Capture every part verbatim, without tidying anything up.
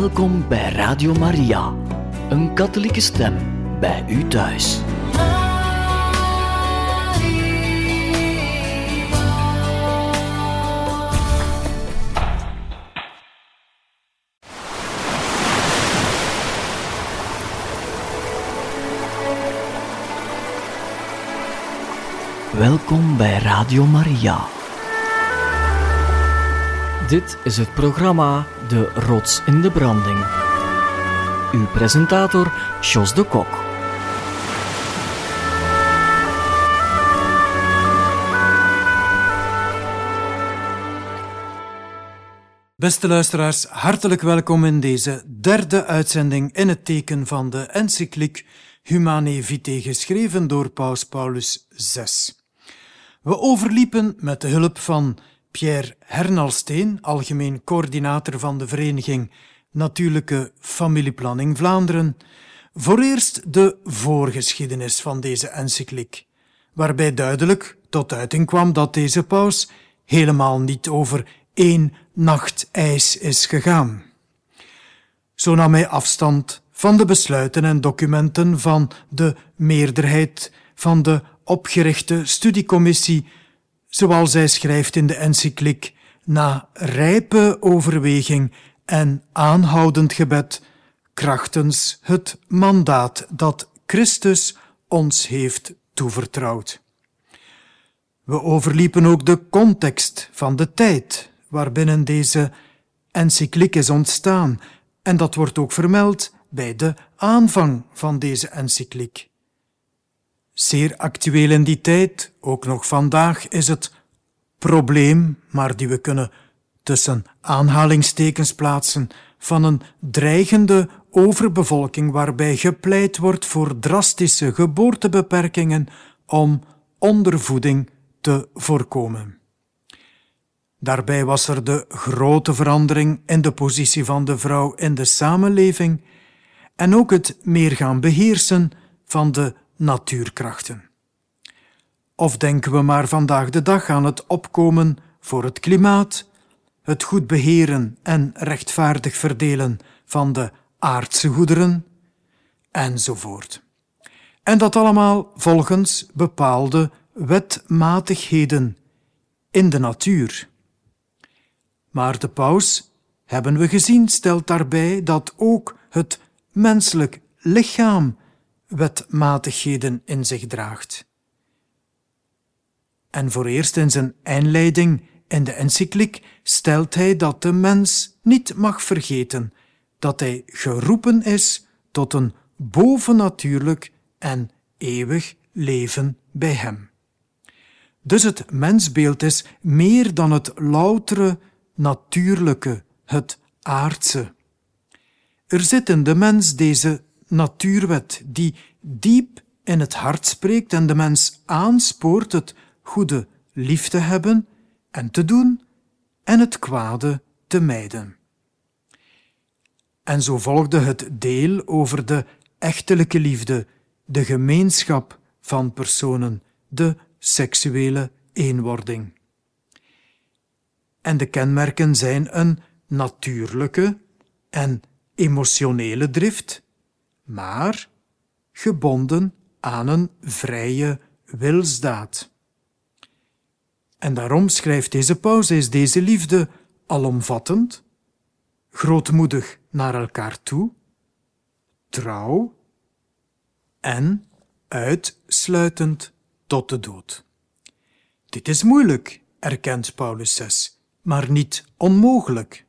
Welkom bij Radio Maria, een katholieke stem bij u thuis. Welkom bij Radio Maria. Dit is het programma De Rots in de Branding. Uw presentator, Jos de Kok. Beste luisteraars, hartelijk welkom in deze derde uitzending in het teken van de encycliek Humanae Vitae, geschreven door Paus Paulus de zesde. We overliepen met de hulp van Pierre Hernalsteen, algemeen coördinator van de Vereniging Natuurlijke Familieplanning Vlaanderen, voor eerst de voorgeschiedenis van deze encycliek, waarbij duidelijk tot uiting kwam dat deze paus helemaal niet over één nacht ijs is gegaan. Zo nam hij afstand van de besluiten en documenten van de meerderheid van de opgerichte studiecommissie, zoals hij schrijft in de encycliek, na rijpe overweging en aanhoudend gebed, krachtens het mandaat dat Christus ons heeft toevertrouwd. We overliepen ook de context van de tijd waarbinnen deze encycliek is ontstaan, en dat wordt ook vermeld bij de aanvang van deze encycliek. Zeer actueel in die tijd, ook nog vandaag, is het probleem, maar die we kunnen tussen aanhalingstekens plaatsen, van een dreigende overbevolking waarbij gepleit wordt voor drastische geboortebeperkingen om ondervoeding te voorkomen. Daarbij was er de grote verandering in de positie van de vrouw in de samenleving en ook het meer gaan beheersen van de natuurkrachten. Of denken we maar vandaag de dag aan het opkomen voor het klimaat, het goed beheren en rechtvaardig verdelen van de aardse goederen, enzovoort. En dat allemaal volgens bepaalde wetmatigheden in de natuur. Maar de paus, hebben we gezien, stelt daarbij dat ook het menselijk lichaam wetmatigheden in zich draagt. En voor eerst in zijn inleiding in de encycliek stelt hij dat de mens niet mag vergeten dat hij geroepen is tot een bovennatuurlijk en eeuwig leven bij hem. Dus het mensbeeld is meer dan het loutere natuurlijke, het aardse. Er zit in de mens deze natuurwet die diep in het hart spreekt en de mens aanspoort het goede lief te hebben en te doen en het kwade te mijden. En zo volgde het deel over de echtelijke liefde, de gemeenschap van personen, de seksuele eenwording. En de kenmerken zijn een natuurlijke en emotionele drift, maar gebonden aan een vrije wilsdaad. En daarom schrijft deze paus, is deze liefde alomvattend, grootmoedig naar elkaar toe, trouw en uitsluitend tot de dood. Dit is moeilijk, erkent Paulus de zesde, maar niet onmogelijk.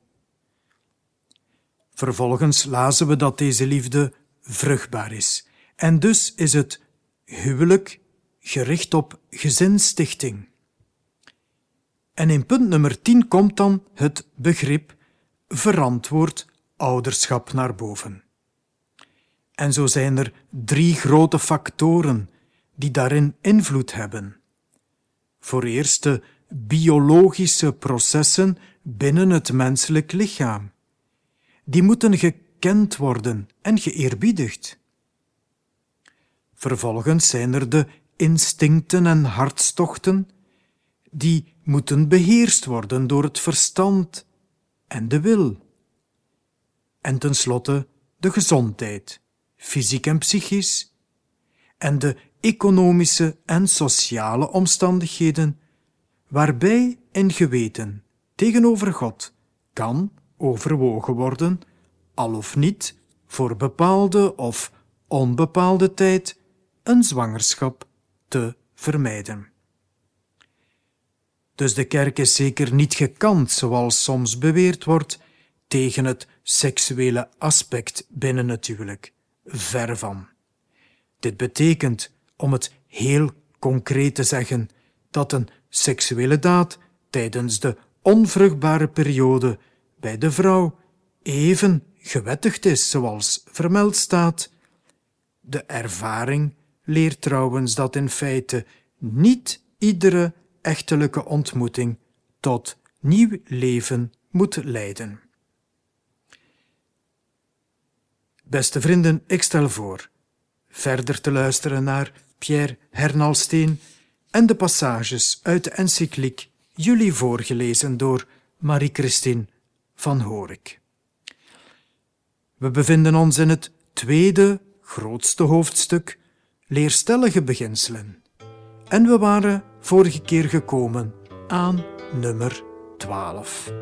Vervolgens lazen we dat deze liefde vruchtbaar is. En dus is het huwelijk gericht op gezinsstichting. En in punt nummer tien komt dan het begrip verantwoord ouderschap naar boven. En zo zijn er drie grote factoren die daarin invloed hebben. Voor eerst de biologische processen binnen het menselijk lichaam. Die moeten gekend worden en geëerbiedigd. Vervolgens zijn er de instincten en hartstochten die moeten beheerst worden door het verstand en de wil. en tenslotte de gezondheid, fysiek en psychisch, en de economische en sociale omstandigheden, waarbij in geweten tegenover God kan overwogen worden, al of niet voor bepaalde of onbepaalde tijd een zwangerschap te vermijden. Dus de kerk is zeker niet gekant, zoals soms beweerd wordt, tegen het seksuele aspect binnen het huwelijk. Ver van. Dit betekent, om het heel concreet te zeggen, dat een seksuele daad tijdens de onvruchtbare periode bij de vrouw even gewettigd is, zoals vermeld staat. De ervaring leert trouwens dat in feite niet iedere echtelijke ontmoeting tot nieuw leven moet leiden. Beste vrienden, ik stel voor verder te luisteren naar Pierre Hernalsteen en de passages uit de encycliek jullie voorgelezen door Marie-Christine van Horik. We bevinden ons in het tweede, grootste hoofdstuk, leerstellige beginselen. En we waren vorige keer gekomen aan nummer twaalf.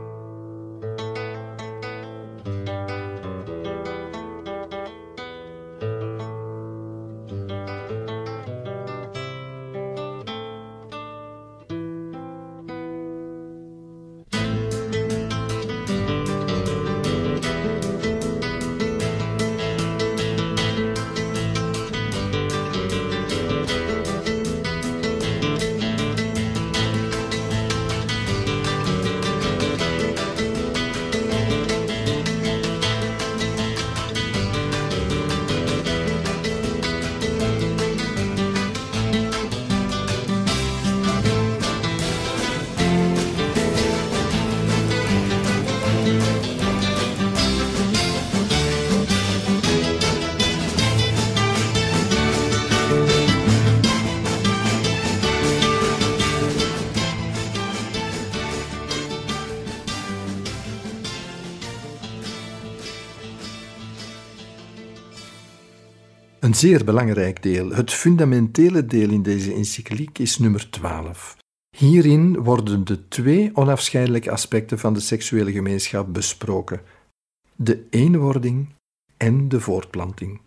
Een zeer belangrijk deel, het fundamentele deel in deze encycliek, is nummer twaalf. Hierin worden de twee onafscheidelijke aspecten van de seksuele gemeenschap besproken: de eenwording en de voortplanting.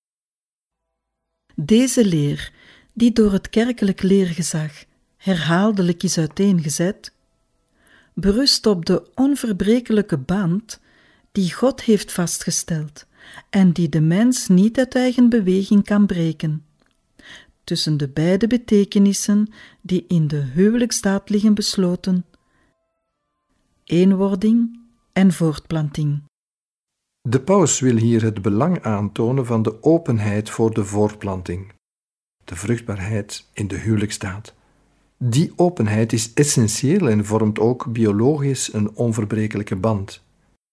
Deze leer, die door het kerkelijk leergezag herhaaldelijk is uiteengezet, berust op de onverbrekelijke band die God heeft vastgesteld en die de mens niet uit eigen beweging kan breken, tussen de beide betekenissen die in de huwelijksdaad liggen besloten: eenwording en voortplanting. De paus wil hier het belang aantonen van de openheid voor de voortplanting, de vruchtbaarheid in de huwelijksdaad. Die openheid is essentieel en vormt ook biologisch een onverbrekelijke band.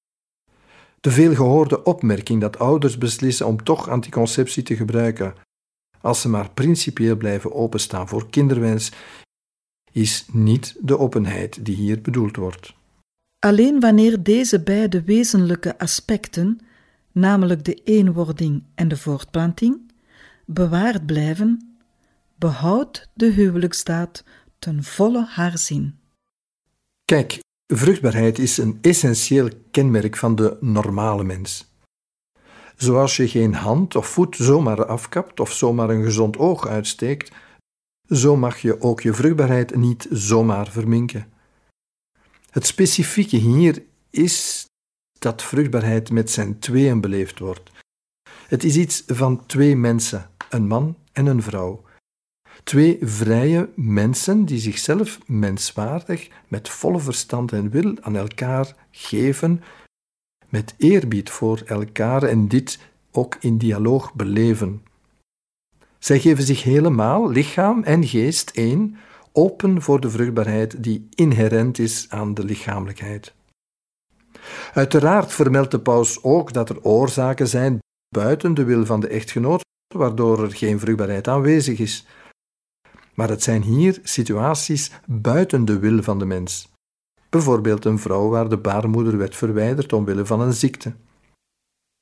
De veelgehoorde opmerking dat ouders beslissen om toch anticonceptie te gebruiken, als ze maar principieel blijven openstaan voor kinderwens, is niet de openheid die hier bedoeld wordt. Alleen wanneer deze beide wezenlijke aspecten, namelijk de eenwording en de voortplanting, bewaard blijven, behoudt de huwelijksdaad ten volle haar zin. Kijk, vruchtbaarheid is een essentieel kenmerk van de normale mens. Zoals je geen hand of voet zomaar afkapt of zomaar een gezond oog uitsteekt, zo mag je ook je vruchtbaarheid niet zomaar verminken. Het specifieke hier is dat vruchtbaarheid met zijn tweeën beleefd wordt. Het is iets van twee mensen, een man en een vrouw. Twee vrije mensen die zichzelf menswaardig, met volle verstand en wil aan elkaar geven, met eerbied voor elkaar en dit ook in dialoog beleven. Zij geven zich helemaal, lichaam en geest één, open voor de vruchtbaarheid die inherent is aan de lichamelijkheid. Uiteraard vermeldt de paus ook dat er oorzaken zijn buiten de wil van de echtgenoot, waardoor er geen vruchtbaarheid aanwezig is. Maar het zijn hier situaties buiten de wil van de mens. Bijvoorbeeld een vrouw waar de baarmoeder werd verwijderd omwille van een ziekte.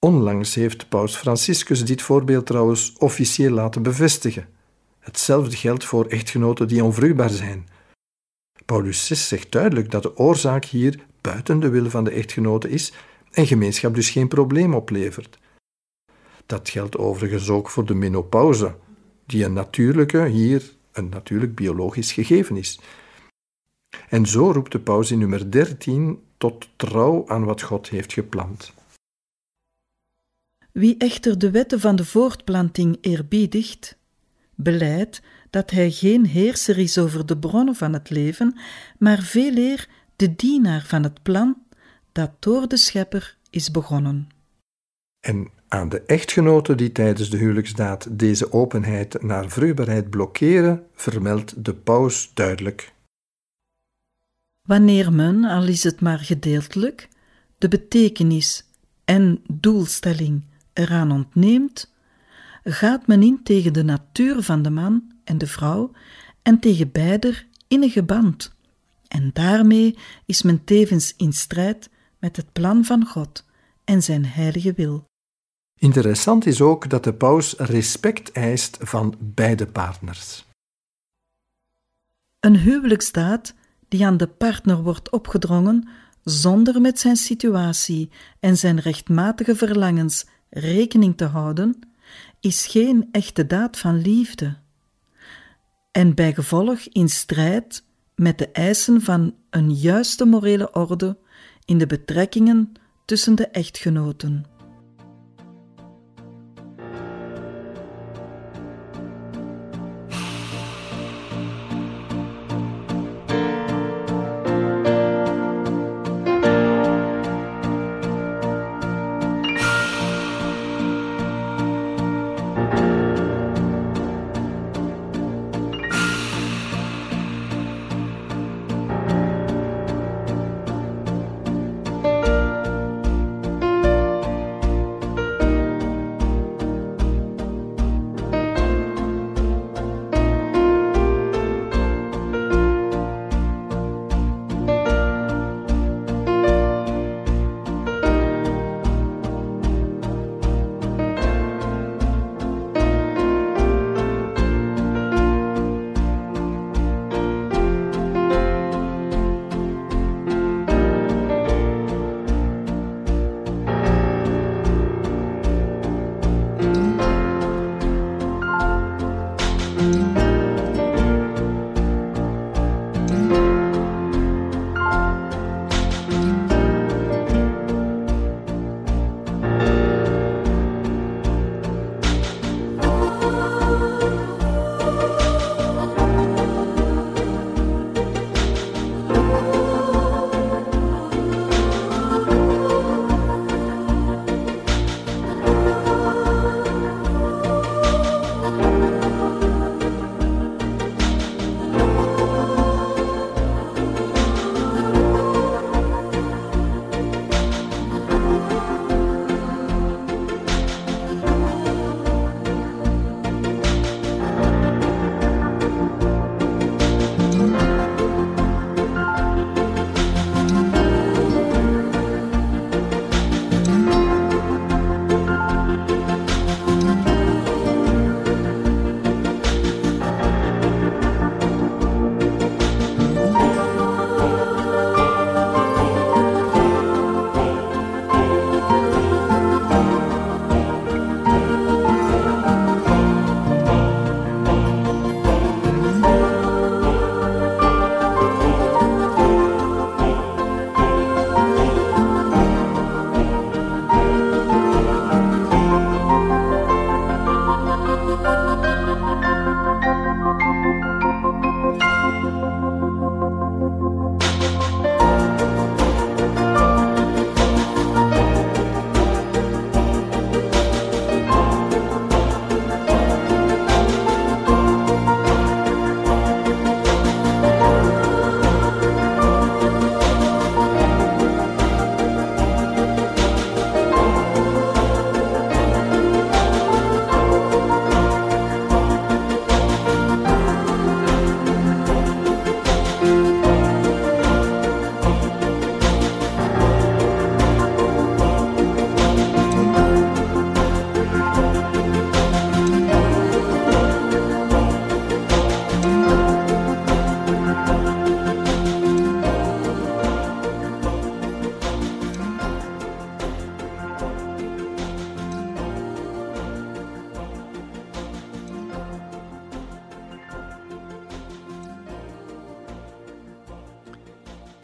Onlangs heeft paus Franciscus dit voorbeeld trouwens officieel laten bevestigen. Hetzelfde geldt voor echtgenoten die onvruchtbaar zijn. Paulus zes zegt duidelijk dat de oorzaak hier buiten de wil van de echtgenote is en gemeenschap dus geen probleem oplevert. Dat geldt overigens ook voor de menopauze, die een natuurlijke, hier een natuurlijk biologisch gegeven is. En zo roept de paus in nummer dertien tot trouw aan wat God heeft gepland. Wie echter de wetten van de voortplanting eerbiedigt, belijdt dat hij geen heerser is over de bronnen van het leven, maar veeleer de dienaar van het plan dat door de Schepper is begonnen. En aan de echtgenoten die tijdens de huwelijksdaad deze openheid naar vruchtbaarheid blokkeren, vermeldt de paus duidelijk: Wanneer men, al is het maar gedeeltelijk, de betekenis en doelstelling eraan ontneemt, gaat men in tegen de natuur van de man en de vrouw en tegen beider innige band. En daarmee is men tevens in strijd met het plan van God en zijn heilige wil. Interessant is ook dat de paus respect eist van beide partners. Een huwelijksdaad die aan de partner wordt opgedrongen zonder met zijn situatie en zijn rechtmatige verlangens rekening te houden, is geen echte daad van liefde en bijgevolg in strijd met de eisen van een juiste morele orde in de betrekkingen tussen de echtgenoten.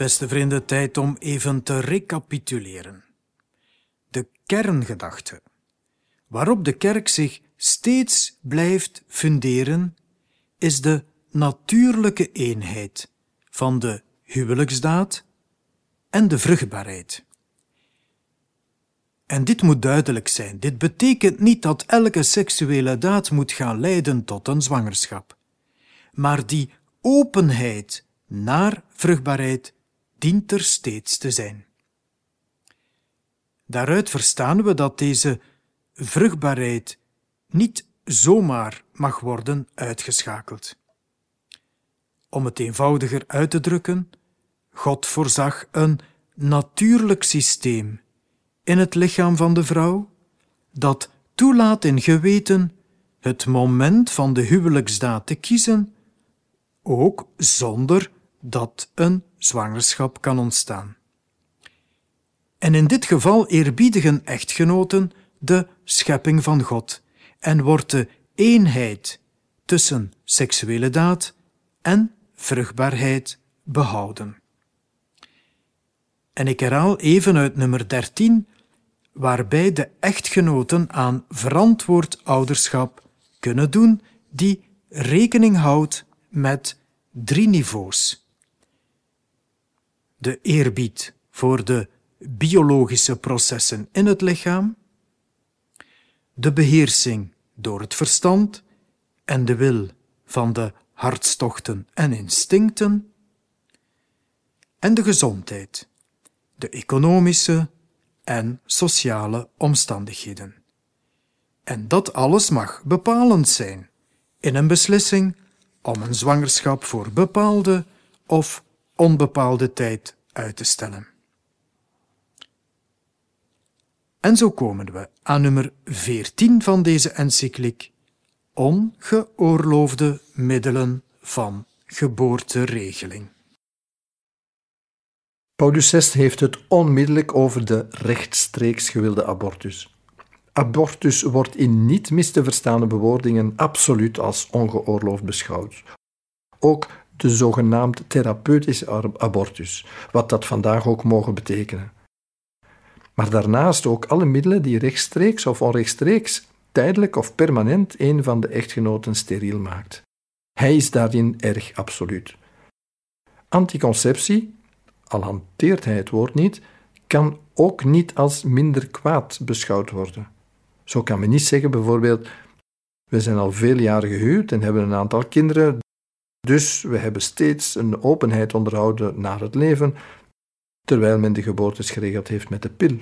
Beste vrienden, tijd om even te recapituleren. De kerngedachte, waarop de kerk zich steeds blijft funderen, is de natuurlijke eenheid van de huwelijksdaad en de vruchtbaarheid. En dit moet duidelijk zijn. Dit betekent niet dat elke seksuele daad moet gaan leiden tot een zwangerschap. Maar die openheid naar vruchtbaarheid dient er steeds te zijn. Daaruit verstaan we dat deze vruchtbaarheid niet zomaar mag worden uitgeschakeld. Om het eenvoudiger uit te drukken, God voorzag een natuurlijk systeem in het lichaam van de vrouw, dat toelaat in geweten het moment van de huwelijksdaad te kiezen, ook zonder dat een zwangerschap kan ontstaan. En in dit geval eerbiedigen echtgenoten de schepping van God en wordt de eenheid tussen seksuele daad en vruchtbaarheid behouden. En ik herhaal even uit nummer dertien, waarbij de echtgenoten aan verantwoord ouderschap kunnen doen die rekening houdt met drie niveaus. De eerbied voor de biologische processen in het lichaam, de beheersing door het verstand en de wil van de hartstochten en instincten, en de gezondheid, de economische en sociale omstandigheden. En dat alles mag bepalend zijn in een beslissing om een zwangerschap voor bepaalde of onbepaalde tijd uit te stellen. En zo komen we aan nummer veertien van deze encycliek, ongeoorloofde middelen van geboorteregeling. Paulus zes heeft het onmiddellijk over de rechtstreeks gewilde abortus. Abortus wordt in niet mis te verstaande bewoordingen absoluut als ongeoorloofd beschouwd. Ook de zogenaamd therapeutische abortus, wat dat vandaag ook mogen betekenen. Maar daarnaast ook alle middelen die rechtstreeks of onrechtstreeks, tijdelijk of permanent een van de echtgenoten steriel maakt. Hij is daarin erg absoluut. Anticonceptie, al hanteert hij het woord niet, kan ook niet als minder kwaad beschouwd worden. Zo kan men niet zeggen bijvoorbeeld, we zijn al vele jaren gehuwd en hebben een aantal kinderen, dus we hebben steeds een openheid onderhouden naar het leven, terwijl men de geboortes geregeld heeft met de pil.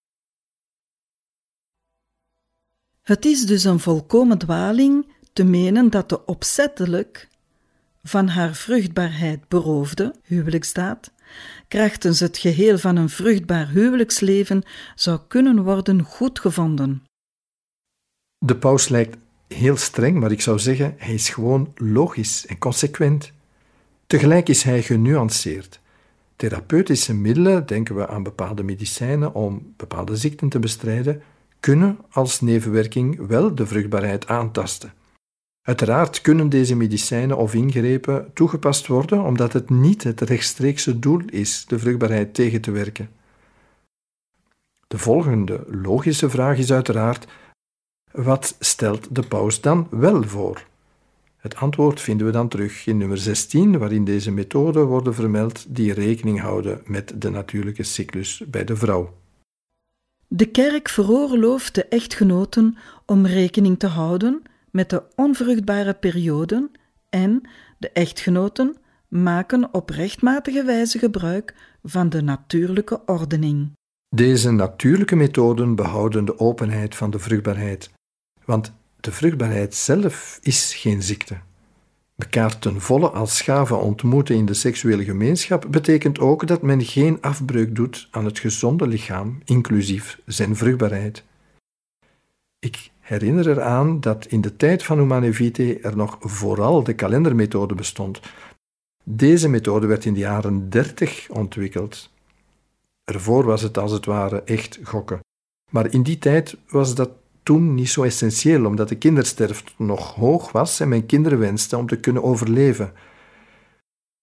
Het is dus een volkomen dwaling te menen dat de opzettelijk van haar vruchtbaarheid beroofde huwelijksdaad, krachtens het geheel van een vruchtbaar huwelijksleven, zou kunnen worden goedgevonden. De paus lijkt heel streng, maar ik zou zeggen, hij is gewoon logisch en consequent. Tegelijk is hij genuanceerd. Therapeutische middelen, denken we aan bepaalde medicijnen om bepaalde ziekten te bestrijden, kunnen als nevenwerking wel de vruchtbaarheid aantasten. Uiteraard kunnen deze medicijnen of ingrepen toegepast worden, omdat het niet het rechtstreekse doel is de vruchtbaarheid tegen te werken. De volgende logische vraag is uiteraard, wat stelt de paus dan wel voor? Het antwoord vinden we dan terug in nummer zestien, waarin deze methoden worden vermeld die rekening houden met de natuurlijke cyclus bij de vrouw. De kerk veroorlooft de echtgenoten om rekening te houden met de onvruchtbare perioden en de echtgenoten maken op rechtmatige wijze gebruik van de natuurlijke ordening. Deze natuurlijke methoden behouden de openheid van de vruchtbaarheid, want de vruchtbaarheid zelf is geen ziekte. Mekaar ten volle als schaven ontmoeten in de seksuele gemeenschap betekent ook dat men geen afbreuk doet aan het gezonde lichaam, inclusief zijn vruchtbaarheid. Ik herinner eraan dat in de tijd van Humanae Vitae er nog vooral de kalendermethode bestond. Deze methode werd in de jaren dertig ontwikkeld. Ervoor was het als het ware echt gokken. Maar in die tijd was dat toen niet zo essentieel, omdat de kindersterfte nog hoog was en men kinderen wenste om te kunnen overleven.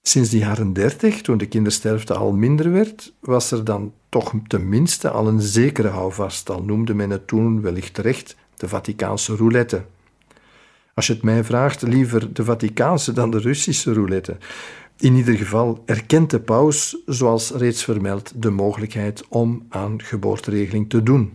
Sinds de jaren dertig, toen de kindersterfte al minder werd, was er dan toch tenminste al een zekere houvast, al noemde men het toen wellicht terecht de Vaticaanse roulette. Als je het mij vraagt, liever de Vaticaanse dan de Russische roulette. In ieder geval erkent de paus, zoals reeds vermeld, de mogelijkheid om aan geboorteregeling te doen.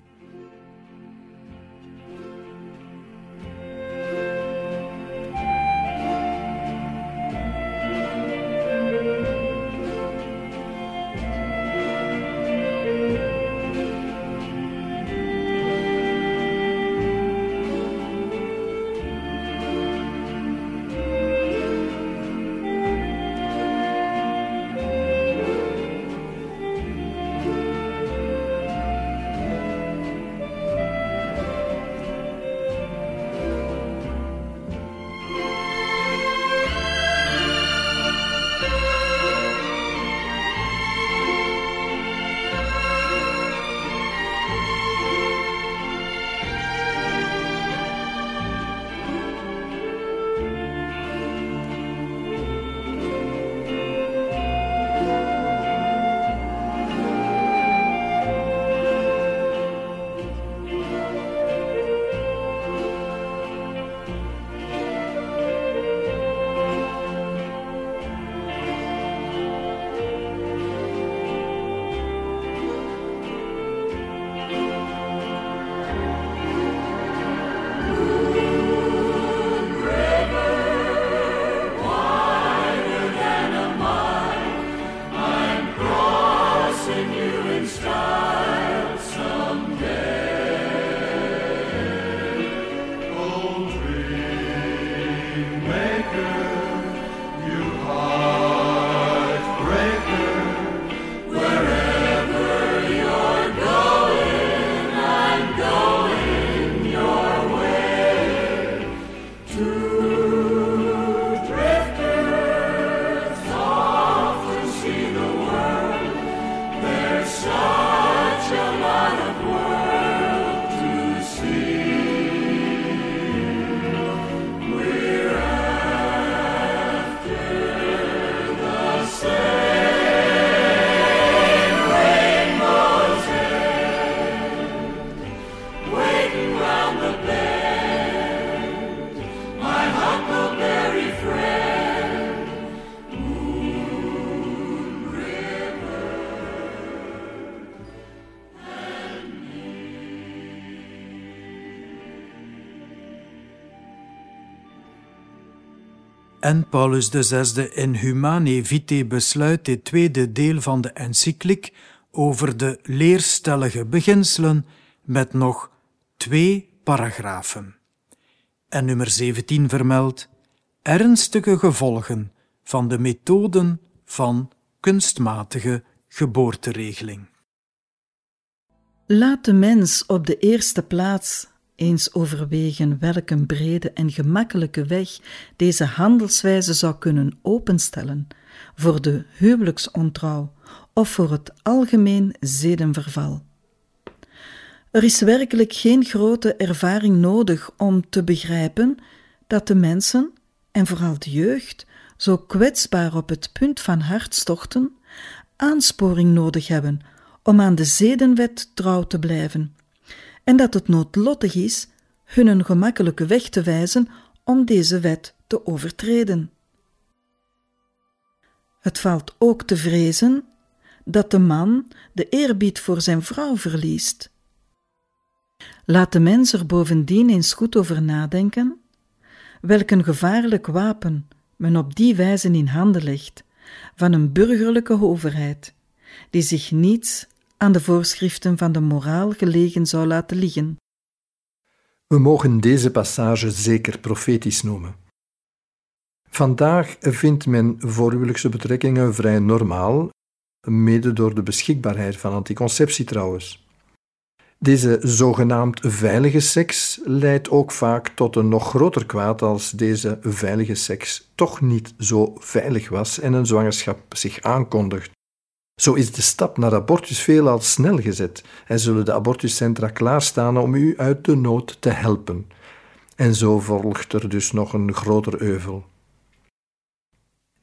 En Paulus de Zesde in Humanae Vitae besluit dit tweede deel van de encycliek over de leerstellige beginselen met nog twee paragrafen. En nummer zeventien vermeldt ernstige gevolgen van de methoden van kunstmatige geboorteregeling. Laat de mens op de eerste plaats eens overwegen welk een brede en gemakkelijke weg deze handelswijze zou kunnen openstellen voor de huwelijksontrouw of voor het algemeen zedenverval. Er is werkelijk geen grote ervaring nodig om te begrijpen dat de mensen, en vooral de jeugd, zo kwetsbaar op het punt van hartstochten, aansporing nodig hebben om aan de zedenwet trouw te blijven, en dat het noodlottig is hun een gemakkelijke weg te wijzen om deze wet te overtreden. Het valt ook te vrezen dat de man de eerbied voor zijn vrouw verliest. Laat de mens er bovendien eens goed over nadenken welk een gevaarlijk wapen men op die wijze in handen legt van een burgerlijke overheid, die zich niets aan de voorschriften van de moraal gelegen zou laten liggen. We mogen deze passage zeker profetisch noemen. Vandaag vindt men voorhuwelijkse betrekkingen vrij normaal, mede door de beschikbaarheid van anticonceptie trouwens. Deze zogenaamd veilige seks leidt ook vaak tot een nog groter kwaad als deze veilige seks toch niet zo veilig was en een zwangerschap zich aankondigt. Zo is de stap naar abortus veelal snel gezet en zullen de abortuscentra klaarstaan om u uit de nood te helpen. En zo volgt er dus nog een groter euvel.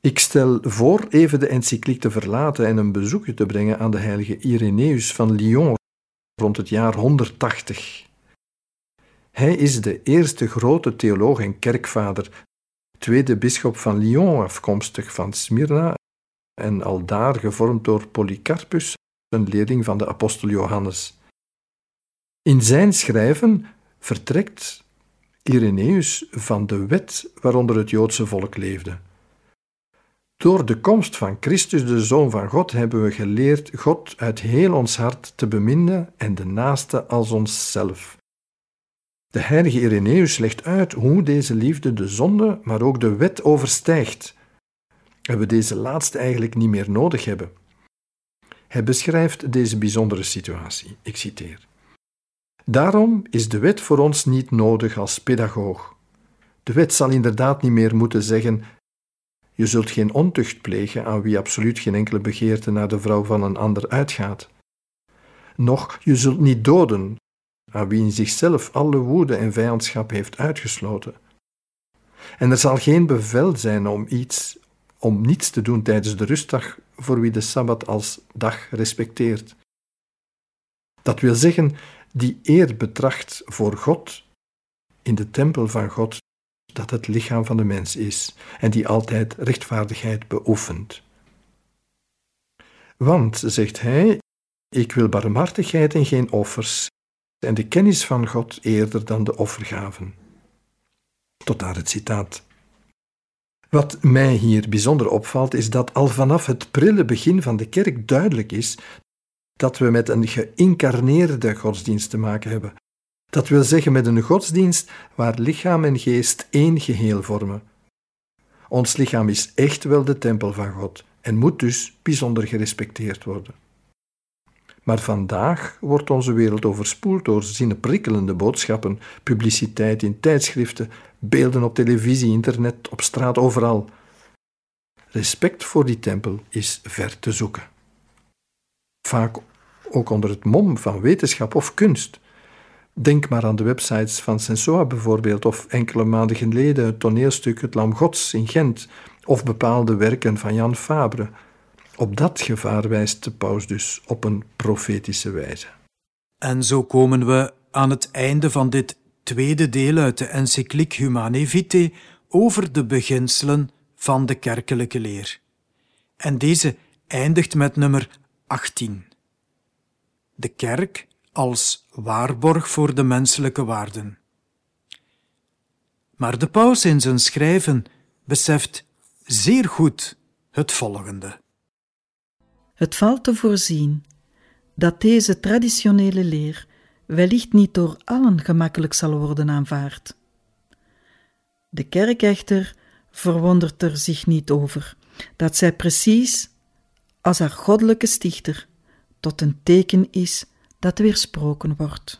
Ik stel voor even de encycliek te verlaten en een bezoekje te brengen aan de heilige Ireneus van Lyon rond het jaar honderdtachtig. Hij is de eerste grote theoloog en kerkvader, tweede bisschop van Lyon, afkomstig van Smyrna en aldaar gevormd door Polycarpus, een leerling van de apostel Johannes. In zijn schrijven vertrekt Ireneus van de wet waaronder het Joodse volk leefde. Door de komst van Christus, de Zoon van God, hebben we geleerd God uit heel ons hart te beminnen en de naaste als onszelf. De heilige Ireneus legt uit hoe deze liefde de zonde, maar ook de wet overstijgt en we deze laatste eigenlijk niet meer nodig hebben. Hij beschrijft deze bijzondere situatie. Ik citeer. Daarom is de wet voor ons niet nodig als pedagoog. De wet zal inderdaad niet meer moeten zeggen: je zult geen ontucht plegen aan wie absoluut geen enkele begeerte naar de vrouw van een ander uitgaat. Noch je zult niet doden aan wie in zichzelf alle woede en vijandschap heeft uitgesloten. En er zal geen bevel zijn om iets, om niets te doen tijdens de rustdag voor wie de Sabbat als dag respecteert. Dat wil zeggen, die eer betracht voor God in de tempel van God, dat het lichaam van de mens is en die altijd rechtvaardigheid beoefent. Want, zegt hij, ik wil barmhartigheid en geen offers en de kennis van God eerder dan de offergaven. Tot daar het citaat. Wat mij hier bijzonder opvalt, is dat al vanaf het prille begin van de kerk duidelijk is dat we met een geïncarneerde godsdienst te maken hebben. Dat wil zeggen met een godsdienst waar lichaam en geest één geheel vormen. Ons lichaam is echt wel de tempel van God en moet dus bijzonder gerespecteerd worden. Maar vandaag wordt onze wereld overspoeld door zinnenprikkelende boodschappen, publiciteit in tijdschriften, beelden op televisie, internet, op straat, overal. Respect voor die tempel is ver te zoeken. Vaak ook onder het mom van wetenschap of kunst. Denk maar aan de websites van Sensoa bijvoorbeeld, of enkele maanden geleden het toneelstuk Het Lam Gods in Gent, of bepaalde werken van Jan Fabre. Op dat gevaar wijst de paus dus op een profetische wijze. En zo komen we aan het einde van dit tweede deel uit de encycliek Humanae Vitae over de beginselen van de kerkelijke leer. En deze eindigt met nummer achttien. De kerk als waarborg voor de menselijke waarden. Maar de paus in zijn schrijven beseft zeer goed het volgende. Het valt te voorzien dat deze traditionele leer wellicht niet door allen gemakkelijk zal worden aanvaard. De kerk echter verwondert er zich niet over dat zij precies als haar goddelijke stichter tot een teken is dat weersproken wordt.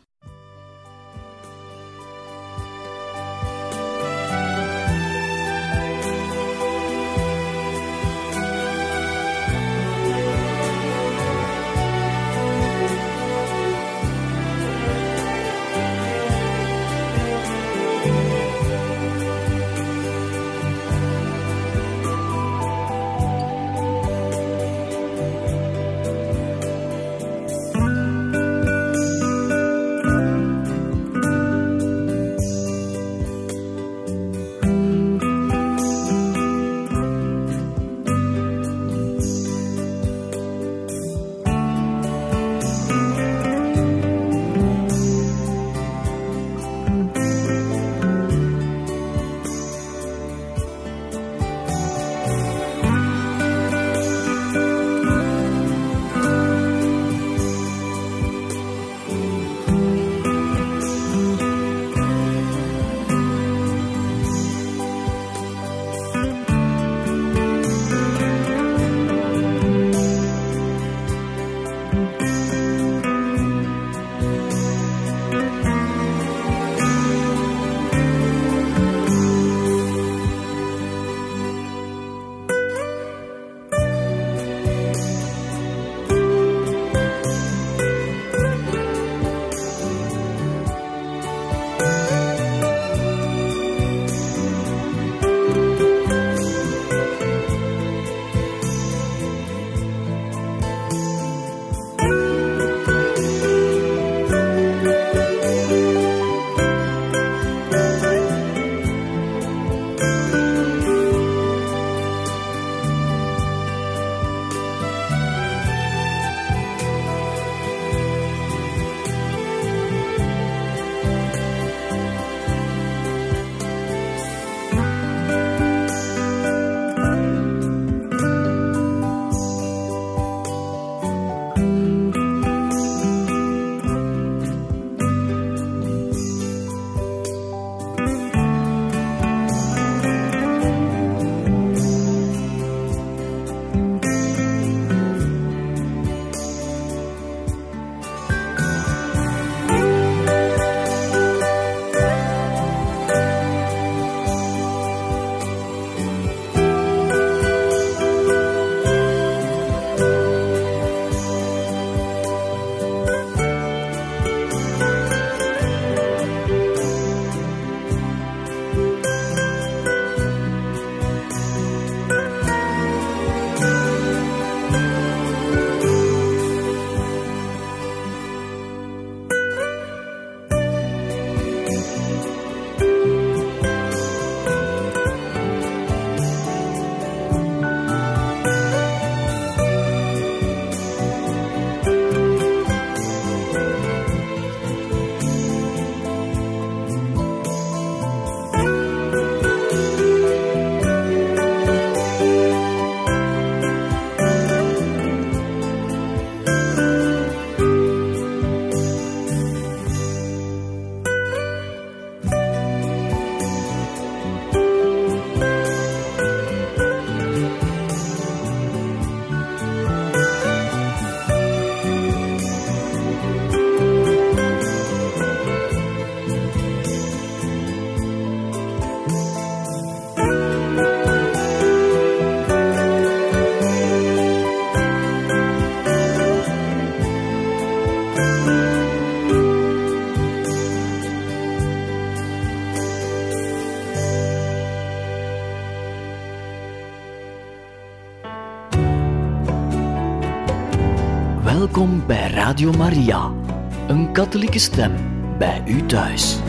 Welkom bij Radio Maria, een katholieke stem bij u thuis.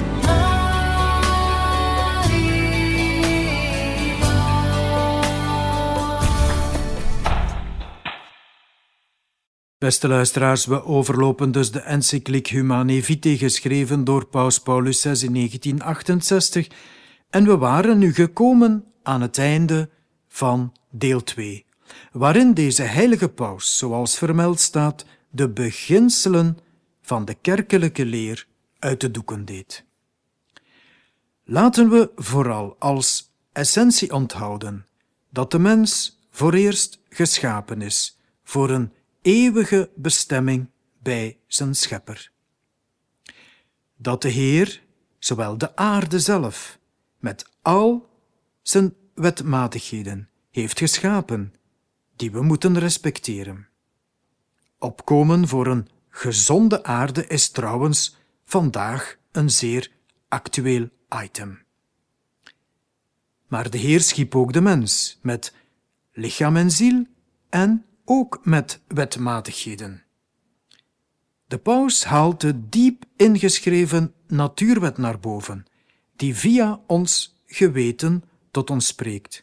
Beste luisteraars, we overlopen dus de encycliek Humanae Vitae, geschreven door Paus Paulus zes in negentien achtenzestig, en we waren nu gekomen aan het einde van deel twee, waarin deze heilige paus, zoals vermeld staat, de beginselen van de kerkelijke leer uit de doeken deed. Laten we vooral als essentie onthouden dat de mens voor eerst geschapen is voor een eeuwige bestemming bij zijn schepper. Dat de Heer zowel de aarde zelf met al zijn wetmatigheden heeft geschapen, die we moeten respecteren. Opkomen voor een gezonde aarde is trouwens vandaag een zeer actueel item. Maar de Heer schiep ook de mens met lichaam en ziel en ook met wetmatigheden. De paus haalt de diep ingeschreven natuurwet naar boven, die via ons geweten tot ons spreekt.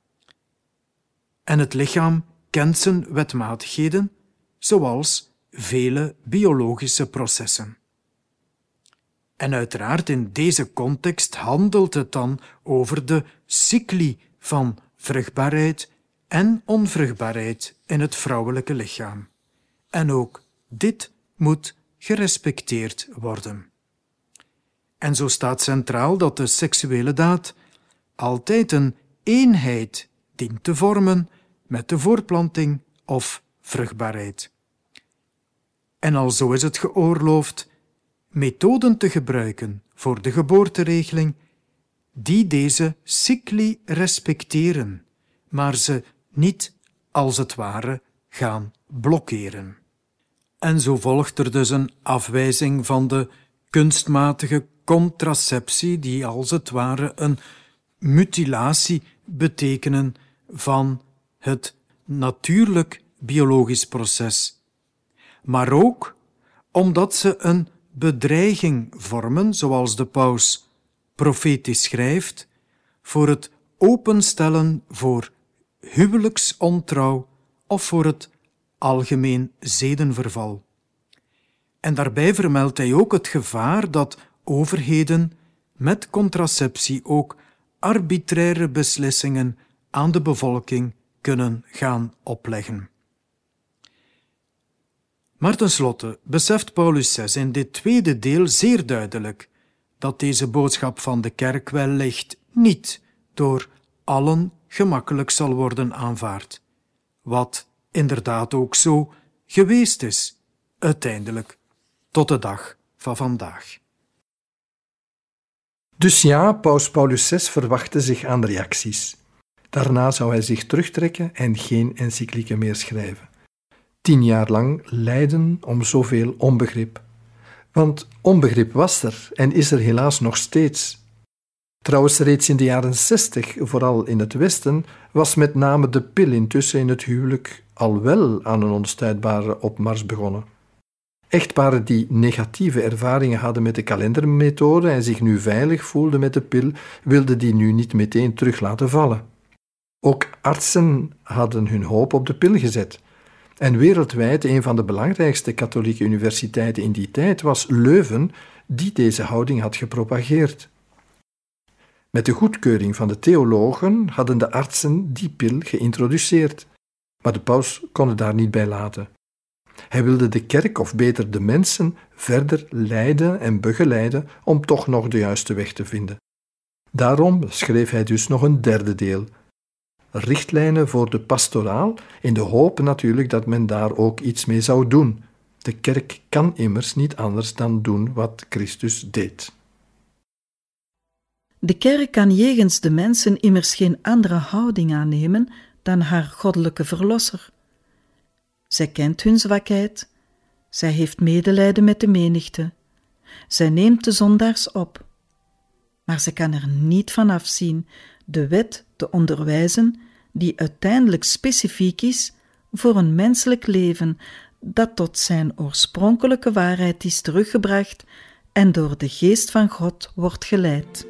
En het lichaam kent zijn wetmatigheden, zoals vele biologische processen. En uiteraard in deze context handelt het dan over de cycli van vruchtbaarheid en onvruchtbaarheid in het vrouwelijke lichaam. En ook dit moet gerespecteerd worden. En zo staat centraal dat de seksuele daad altijd een eenheid dient te vormen met de voortplanting of vruchtbaarheid. En alzo is het geoorloofd methoden te gebruiken voor de geboorteregeling die deze cycli respecteren, maar ze niet, als het ware, gaan blokkeren. En zo volgt er dus een afwijzing van de kunstmatige contraceptie, die als het ware een mutilatie betekenen van het natuurlijk biologisch proces. Maar ook omdat ze een bedreiging vormen, zoals de paus profetisch schrijft, voor het openstellen voor huwelijksontrouw of voor het algemeen zedenverval. En daarbij vermeldt hij ook het gevaar dat overheden met contraceptie ook arbitraire beslissingen aan de bevolking kunnen gaan opleggen. Maar tenslotte beseft Paulus zes in dit tweede deel zeer duidelijk dat deze boodschap van de kerk wellicht niet door allen gemakkelijk zal worden aanvaard, wat inderdaad ook zo geweest is, uiteindelijk tot de dag van vandaag. Dus ja, paus Paulus zes verwachtte zich aan reacties. Daarna zou hij zich terugtrekken en geen encyclieken meer schrijven. Tien jaar lang lijden om zoveel onbegrip. Want onbegrip was er en is er helaas nog steeds. Trouwens, reeds in de jaren zestig, vooral in het Westen, was met name de pil intussen in het huwelijk al wel aan een onstuitbare opmars begonnen. Echtparen die negatieve ervaringen hadden met de kalendermethode en zich nu veilig voelden met de pil, wilden die nu niet meteen terug laten vallen. Ook artsen hadden hun hoop op de pil gezet. En wereldwijd een van de belangrijkste katholieke universiteiten in die tijd was Leuven, die deze houding had gepropageerd. Met de goedkeuring van de theologen hadden de artsen die pil geïntroduceerd. Maar de paus kon het daar niet bij laten. Hij wilde de kerk, of beter de mensen, verder leiden en begeleiden om toch nog de juiste weg te vinden. Daarom schreef hij dus nog een derde deel. Richtlijnen voor de pastoraal, in de hoop natuurlijk dat men daar ook iets mee zou doen. De kerk kan immers niet anders dan doen wat Christus deed. De kerk kan jegens de mensen immers geen andere houding aannemen dan haar goddelijke verlosser. Zij kent hun zwakheid, Zij heeft medelijden met de menigte. Zij neemt de zondaars op. Maar ze kan er niet van afzien de wet te onderwijzen die uiteindelijk specifiek is voor een menselijk leven dat tot zijn oorspronkelijke waarheid is teruggebracht en door de geest van God wordt geleid.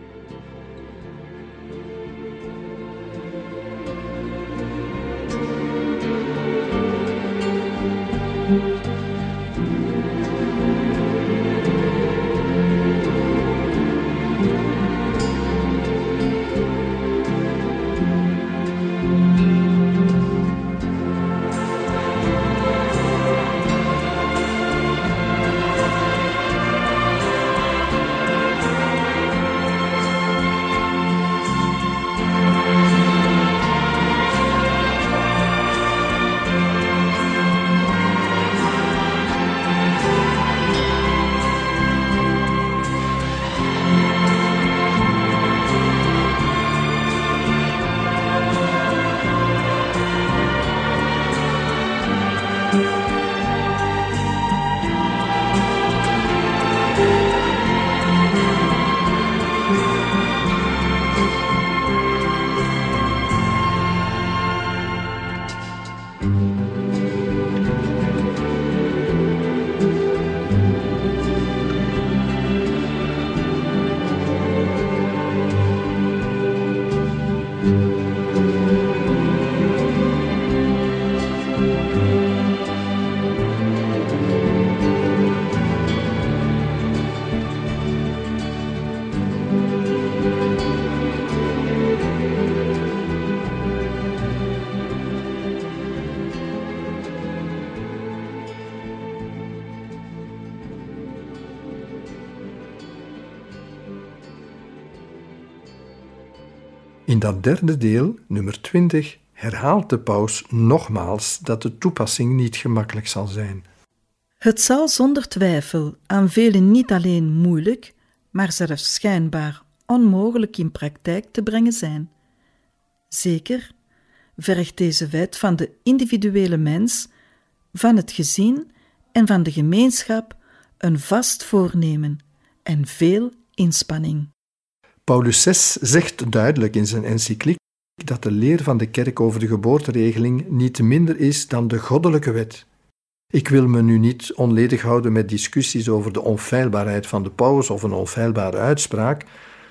In dat derde deel, nummer twintig, herhaalt de paus nogmaals dat de toepassing niet gemakkelijk zal zijn. Het zal zonder twijfel aan velen niet alleen moeilijk, maar zelfs schijnbaar onmogelijk in praktijk te brengen zijn. Zeker vergt deze wet van de individuele mens, van het gezin en van de gemeenschap een vast voornemen en veel inspanning. Paulus zes zegt duidelijk in zijn encycliek dat de leer van de kerk over de geboorteregeling niet minder is dan de goddelijke wet. Ik wil me nu niet onledig houden met discussies over de onfeilbaarheid van de paus of een onfeilbare uitspraak.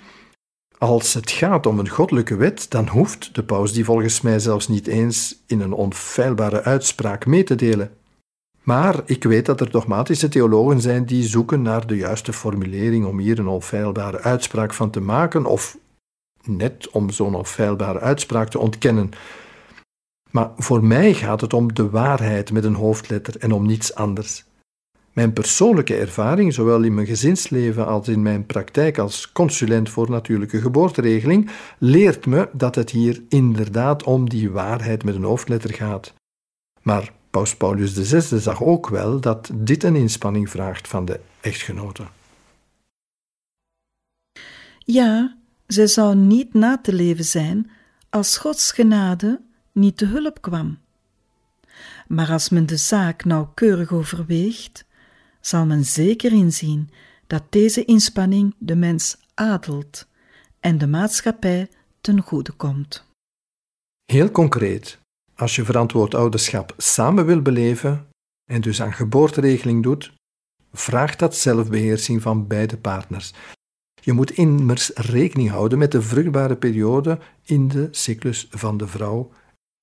Als het gaat om een goddelijke wet, dan hoeft de paus die volgens mij zelfs niet eens in een onfeilbare uitspraak mee te delen. Maar ik weet dat er dogmatische theologen zijn die zoeken naar de juiste formulering om hier een onfeilbare uitspraak van te maken, of net om zo'n onfeilbare uitspraak te ontkennen. Maar voor mij gaat het om de waarheid met een hoofdletter en om niets anders. Mijn persoonlijke ervaring, zowel in mijn gezinsleven als in mijn praktijk als consulent voor natuurlijke geboorteregeling, leert me dat het hier inderdaad om die waarheid met een hoofdletter gaat. Maar Paus Paulus de zesde zag ook wel dat dit een inspanning vraagt van de echtgenoten. Ja, zij zou niet na te leven zijn als Gods genade niet te hulp kwam. Maar als men de zaak nauwkeurig overweegt, zal men zeker inzien dat deze inspanning de mens adelt en de maatschappij ten goede komt. Heel concreet, als je verantwoord ouderschap samen wil beleven en dus aan geboorteregeling doet, vraagt dat zelfbeheersing van beide partners. Je moet immers rekening houden met de vruchtbare periode in de cyclus van de vrouw.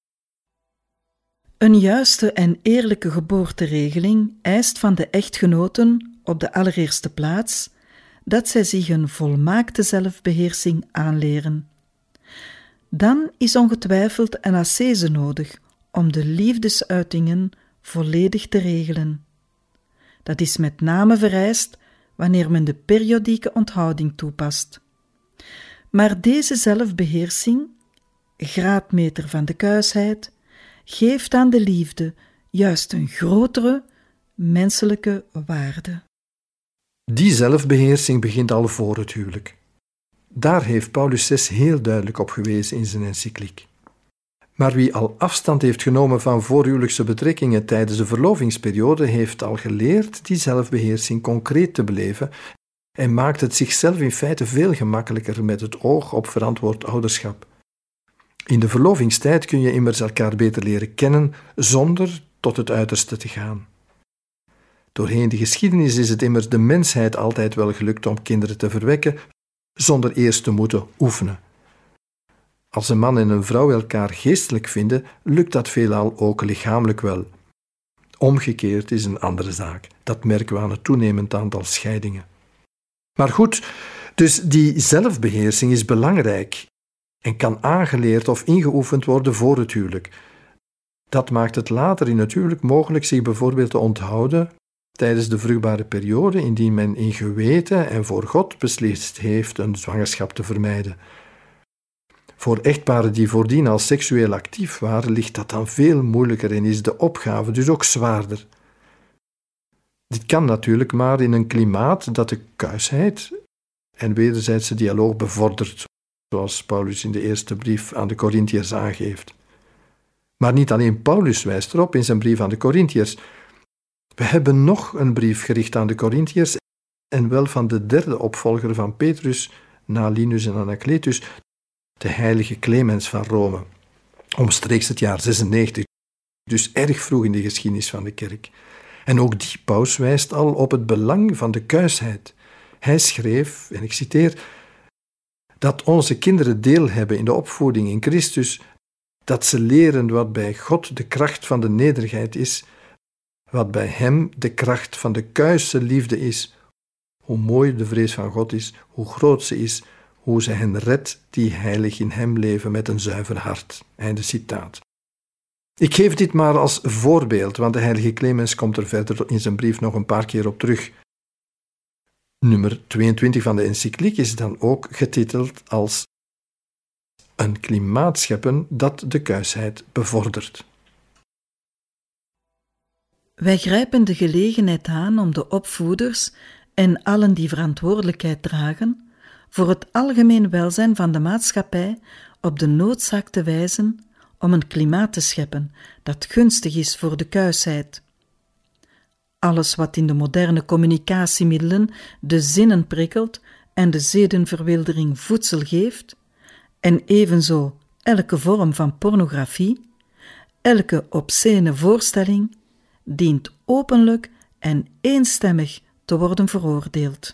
Een juiste en eerlijke geboorteregeling eist van de echtgenoten op de allereerste plaats dat zij zich een volmaakte zelfbeheersing aanleren. Dan is ongetwijfeld een ascese nodig om de liefdesuitingen volledig te regelen. Dat is met name vereist wanneer men de periodieke onthouding toepast. Maar deze zelfbeheersing, graadmeter van de kuisheid, geeft aan de liefde juist een grotere menselijke waarde. Die zelfbeheersing begint al voor het huwelijk. Daar heeft Paulus zes heel duidelijk op gewezen in zijn encycliek. Maar wie al afstand heeft genomen van voorhuwelijkse betrekkingen tijdens de verlovingsperiode, heeft al geleerd die zelfbeheersing concreet te beleven en maakt het zichzelf in feite veel gemakkelijker met het oog op verantwoord ouderschap. In de verlovingstijd kun je immers elkaar beter leren kennen zonder tot het uiterste te gaan. Doorheen de geschiedenis is het immers de mensheid altijd wel gelukt om kinderen te verwekken zonder eerst te moeten oefenen. Als een man en een vrouw elkaar geestelijk vinden, lukt dat veelal ook lichamelijk wel. Omgekeerd is een andere zaak. Dat merken we aan het toenemend aantal scheidingen. Maar goed, dus die zelfbeheersing is belangrijk en kan aangeleerd of ingeoefend worden voor het huwelijk. Dat maakt het later in het huwelijk mogelijk zich bijvoorbeeld te onthouden tijdens de vruchtbare periode, indien men in geweten en voor God beslist heeft een zwangerschap te vermijden. Voor echtparen die voordien al seksueel actief waren, ligt dat dan veel moeilijker en is de opgave dus ook zwaarder. Dit kan natuurlijk maar in een klimaat dat de kuisheid en wederzijdse dialoog bevordert, zoals Paulus in de eerste brief aan de Korintiërs aangeeft. Maar niet alleen Paulus wijst erop in zijn brief aan de Korintiërs. We hebben nog een brief gericht aan de Korintiërs, en wel van de derde opvolger van Petrus, na Linus en Anacletus, de heilige Clemens van Rome, omstreeks het jaar zesennegentig, dus erg vroeg in de geschiedenis van de kerk. En ook die paus wijst al op het belang van de kuisheid. Hij schreef, en ik citeer, dat onze kinderen deel hebben in de opvoeding in Christus, dat ze leren wat bij God de kracht van de nederigheid is, wat bij hem de kracht van de kuise liefde is. Hoe mooi de vrees van God is, hoe groot ze is, hoe ze hen redt die heilig in hem leven met een zuiver hart. Einde citaat. Ik geef dit maar als voorbeeld, want de heilige Clemens komt er verder in zijn brief nog een paar keer op terug. Nummer tweeëntwintig van de encycliek is dan ook getiteld als een klimaat scheppen dat de kuisheid bevordert. Wij grijpen de gelegenheid aan om de opvoeders en allen die verantwoordelijkheid dragen voor het algemeen welzijn van de maatschappij op de noodzaak te wijzen om een klimaat te scheppen dat gunstig is voor de kuisheid. Alles wat in de moderne communicatiemiddelen de zinnen prikkelt en de zedenverwildering voedsel geeft, en evenzo elke vorm van pornografie, elke obscene voorstelling, dient openlijk en eenstemmig te worden veroordeeld.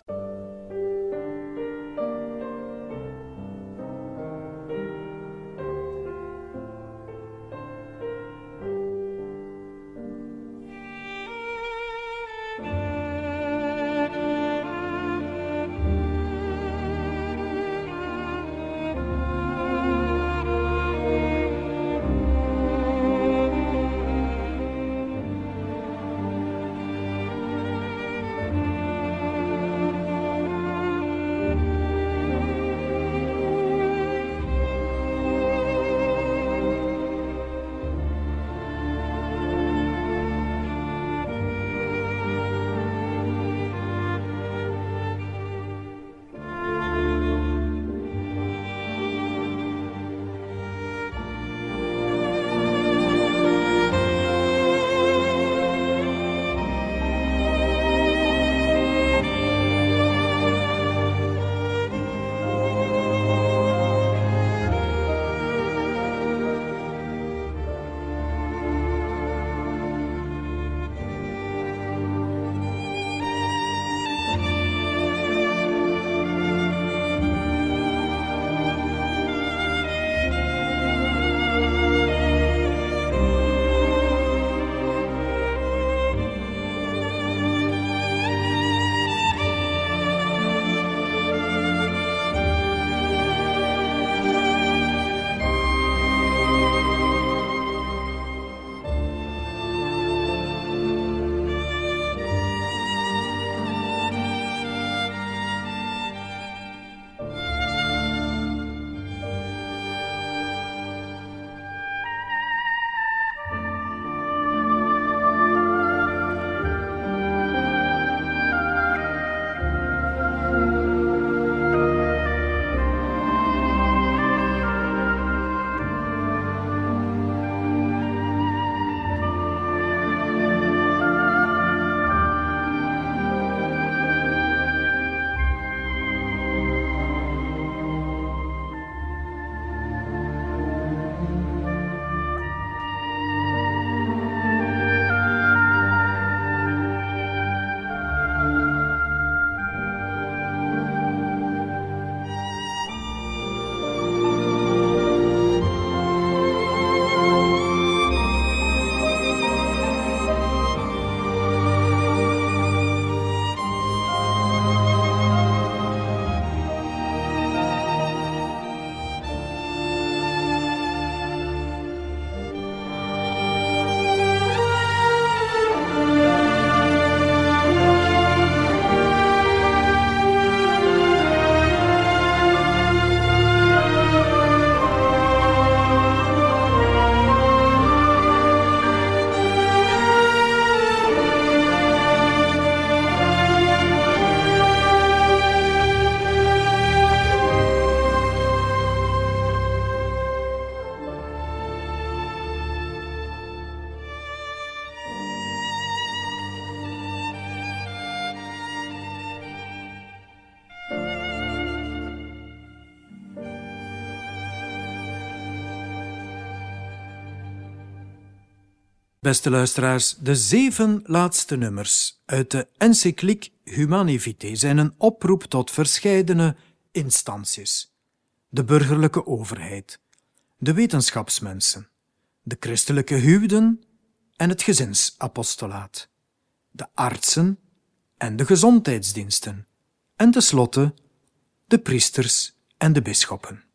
Beste luisteraars, de zeven laatste nummers uit de encycliek Humanae Vitae zijn een oproep tot verscheidene instanties. De burgerlijke overheid, de wetenschapsmensen, de christelijke huwden en het gezinsapostolaat, de artsen en de gezondheidsdiensten en tenslotte de priesters en de bisschoppen.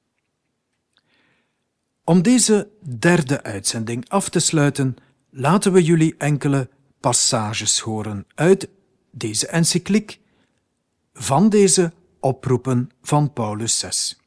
Om deze derde uitzending af te sluiten, laten we jullie enkele passages horen uit deze encycliek van deze oproepen van Paulus zes.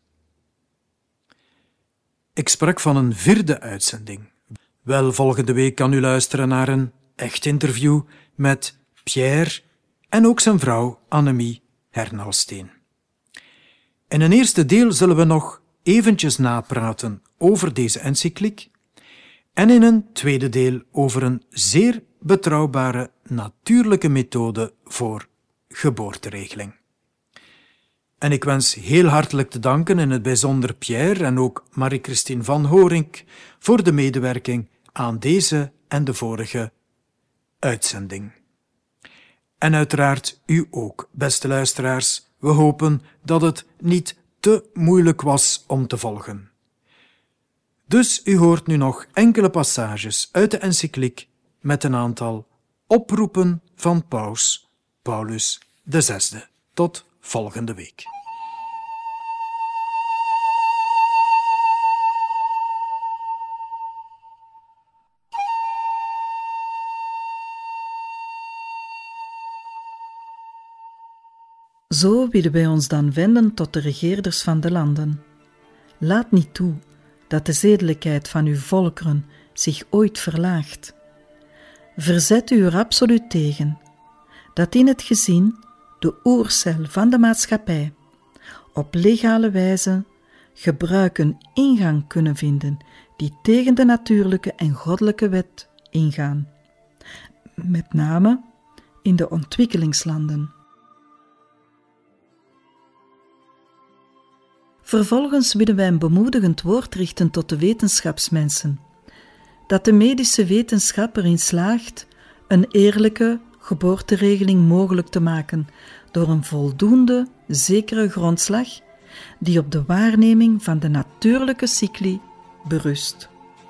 Ik sprak van een vierde uitzending. Wel, volgende week kan u luisteren naar een echt interview met Pierre en ook zijn vrouw Annemie Hernalsteen. In een eerste deel zullen we nog eventjes napraten over deze encycliek en in een tweede deel over een zeer betrouwbare natuurlijke methode voor geboorteregeling. En ik wens heel hartelijk te danken in het bijzonder Pierre en ook Marie-Christine van Hoorink voor de medewerking aan deze en de vorige uitzending. En uiteraard u ook, beste luisteraars. We hopen dat het niet te moeilijk was om te volgen. Dus u hoort nu nog enkele passages uit de encycliek met een aantal oproepen van Paus Paulus de zesde. Tot volgende week. Zo willen wij ons dan wenden tot de regeerders van de landen. Laat niet toe dat de zedelijkheid van uw volkeren zich ooit verlaagt. Verzet u er absoluut tegen, dat in het gezin, de oercel van de maatschappij, op legale wijze gebruiken ingang kunnen vinden die tegen de natuurlijke en goddelijke wet ingaan, met name in de ontwikkelingslanden. Vervolgens willen wij een bemoedigend woord richten tot de wetenschapsmensen, dat de medische wetenschap erin slaagt een eerlijke geboorteregeling mogelijk te maken door een voldoende, zekere grondslag die op de waarneming van de natuurlijke cycli berust.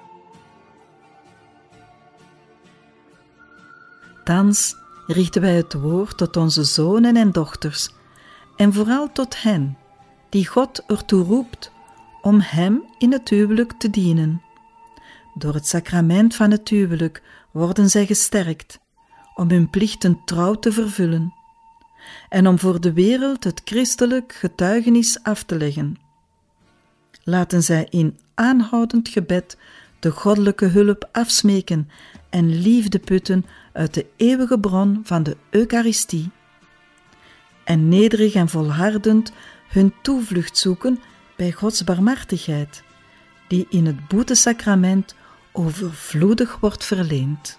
Thans richten wij het woord tot onze zonen en dochters en vooral tot hen die God ertoe roept om hem in het huwelijk te dienen. Door het sacrament van het huwelijk worden zij gesterkt om hun plichten trouw te vervullen en om voor de wereld het christelijk getuigenis af te leggen. Laten zij in aanhoudend gebed de goddelijke hulp afsmeken en liefde putten uit de eeuwige bron van de Eucharistie en nederig en volhardend hun toevlucht zoeken bij Gods barmhartigheid, die in het boetesacrament overvloedig wordt verleend.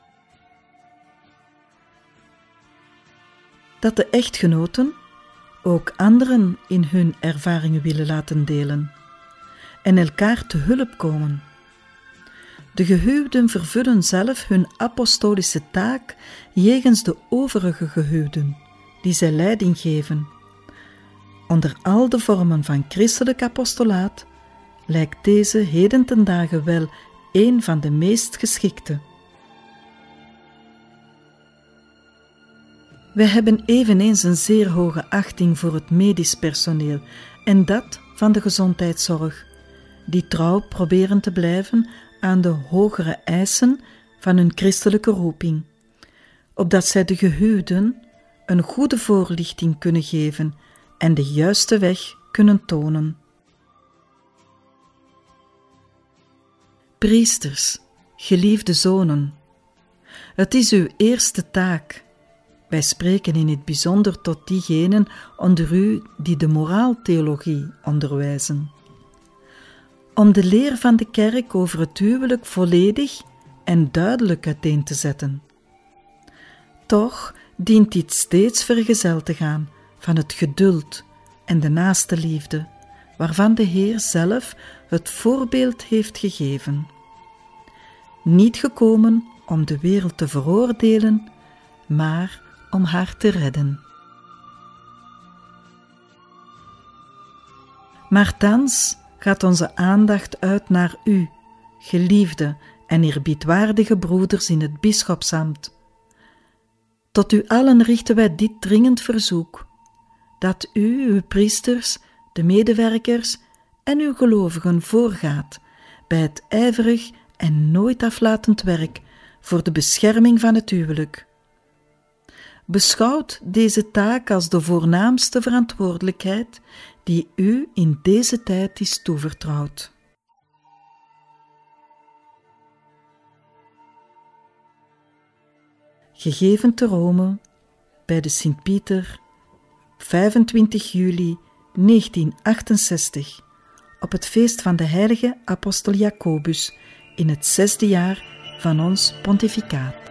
Dat de echtgenoten ook anderen in hun ervaringen willen laten delen en elkaar te hulp komen. De gehuwden vervullen zelf hun apostolische taak jegens de overige gehuwden, die zij leiding geven. Onder al de vormen van christelijk apostolaat lijkt deze heden ten dagen wel een van de meest geschikte. Wij hebben eveneens een zeer hoge achting voor het medisch personeel en dat van de gezondheidszorg, die trouw proberen te blijven aan de hogere eisen van hun christelijke roeping, opdat zij de gehuwden een goede voorlichting kunnen geven en de juiste weg kunnen tonen. Priesters, geliefde zonen, het is uw eerste taak. Wij spreken in het bijzonder tot diegenen onder u die de moraaltheologie onderwijzen, om de leer van de kerk over het huwelijk volledig en duidelijk uiteen te zetten. Toch dient dit steeds vergezeld te gaan van het geduld en de naaste liefde, waarvan de Heer zelf het voorbeeld heeft gegeven. Niet gekomen om de wereld te veroordelen, maar om haar te redden. Maar thans gaat onze aandacht uit naar u, geliefde en eerbiedwaardige broeders in het bisschopsambt. Tot u allen richten wij dit dringend verzoek, dat u, uw priesters, de medewerkers en uw gelovigen voorgaat bij het ijverig en nooit aflatend werk voor de bescherming van het huwelijk. Beschouwt deze taak als de voornaamste verantwoordelijkheid die u in deze tijd is toevertrouwd. Gegeven te Rome, bij de Sint-Pieter, vijfentwintig juli negentienhonderdachtenzestig, op het feest van de heilige apostel Jacobus, in het zesde jaar van ons pontificaat.